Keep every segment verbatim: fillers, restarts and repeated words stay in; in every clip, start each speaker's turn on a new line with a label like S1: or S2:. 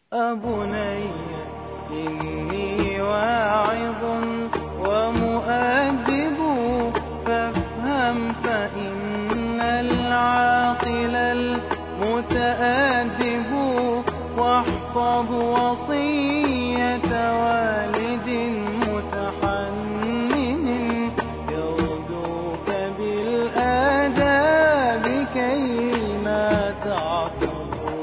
S1: أبني إني واعظ ومؤدب فافهم فإن العاقل المتأدب واحفظ وصية والد متحنن يغدوك بالآداب كيما تعقل.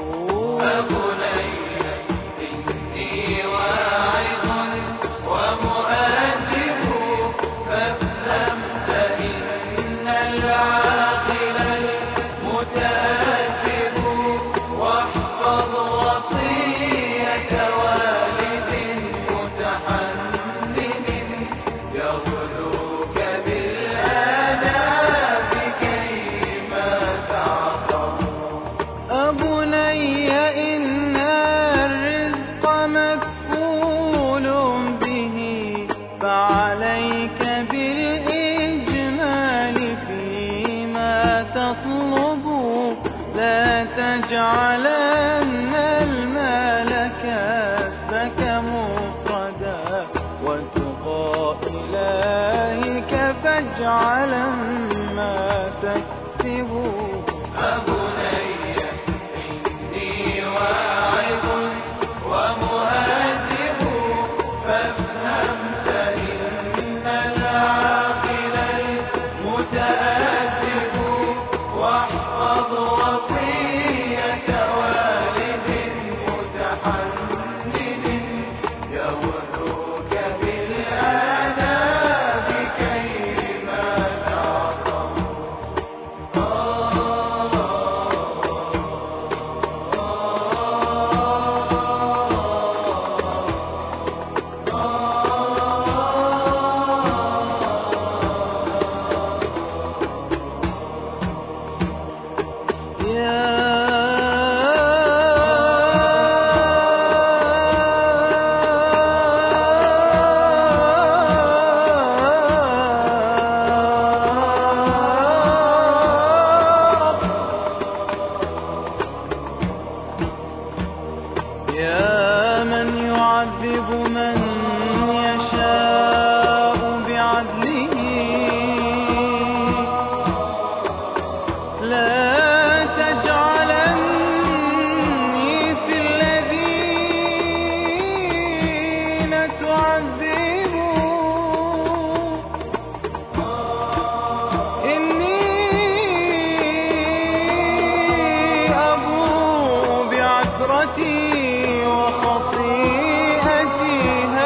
S1: أبني إن الرزق مكفول به فعليك بالإجمال فيما تطلب لا تجعلن المال كسبك مفردا وتقى إلهك فاجعلا ما تكسب. يا من يعذب من يشاء بعدله لا تجعلني في الذين تعذب إني أبو بعثرتي وخطيئتي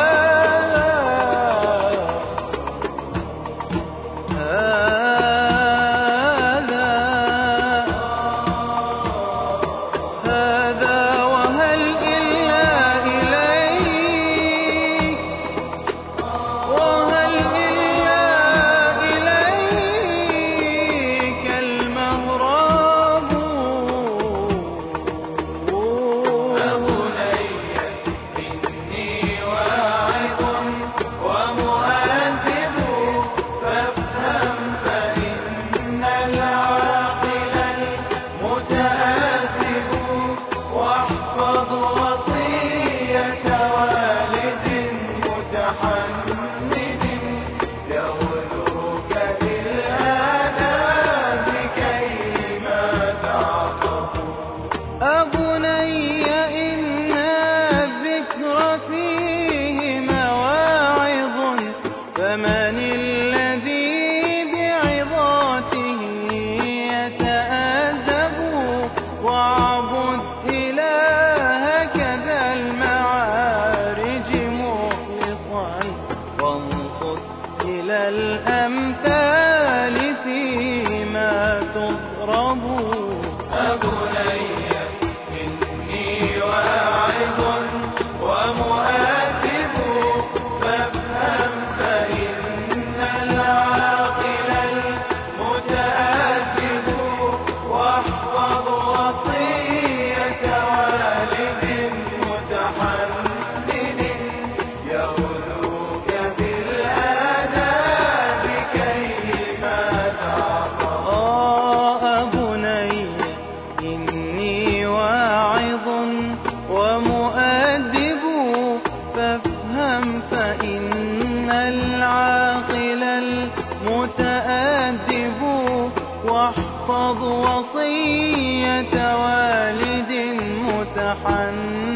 S1: فافهم فإن العاقل المتأدب واحفظ وصية والد متحنن